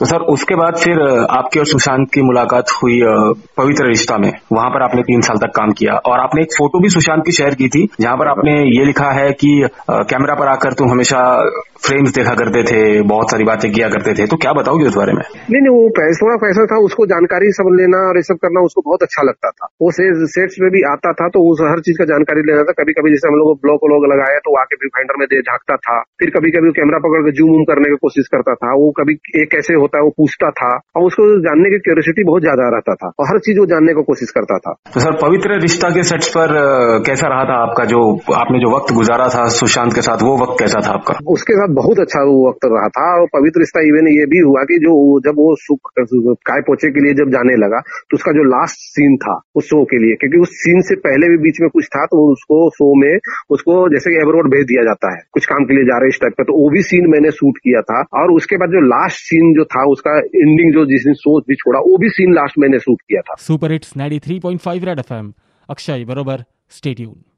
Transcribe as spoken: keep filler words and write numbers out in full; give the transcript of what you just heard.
तो सर उसके बाद फिर आपके और सुशांत की मुलाकात हुई पवित्र रिश्ता में, वहां पर आपने तीन साल तक काम किया और आपने एक फोटो भी सुशांत की शेयर की थी जहां पर आपने ये लिखा है कि कैमरा पर आकर तुम हमेशा फ्रेम्स देखा करते थे, बहुत सारी बातें किया करते थे, तो क्या बताओगे उस बारे में? नहीं नहीं वो पैसा पैसा था, उसको जानकारी सब लेना और ये सब करना उसको बहुत अच्छा लगता था। वो सेट्स में भी आता था तो उस हर चीज का जानकारी लेना था। कभी कभी जैसे हम लोग ब्लॉक व्लॉग लगाया तो आके व्यू फाइंडर में दे झांकता था, फिर कभी कभी कैमरा पकड़ के जूम उम करने की कोशिश करता था। वो कभी एक कैसे होता है वो पूछता था और उसको जानने की क्यूरियोसिटी बहुत ज्यादा रहता था और हर चीज वो जानने की कोशिश करता था। तो सर पवित्र रिश्ता के सेट्स पर कैसा रहा था आपका, जो आपने जो वक्त गुजारा था सुशांत के साथ, वो वक्त कैसा था आपका? उसके साथ बहुत अच्छा वो वक्त रहा था। और पवित्र रिश्ता इवन ये भी हुआ कि जो जब वो काय पोछे के लिए जब जाने लगा तो उसका जो लास्ट सीन था उस शो के लिए, क्योंकि उस सीन से पहले भी बीच में कुछ था तो उसको शो में उसको जैसे कि एब्रॉड भेज दिया जाता है कुछ काम के लिए जा रहे इस टाइप का, तो वो भी सीन मैंने शूट किया था। और उसके बाद जो लास्ट सीन जो था उसका एंडिंग जो जिस दिन शो भी छोड़ा वो भी सीन लास्ट मैंने शूट किया था। Super hits ninety three point five Red FM, Akshay बरोबर, स्टे ट्यून।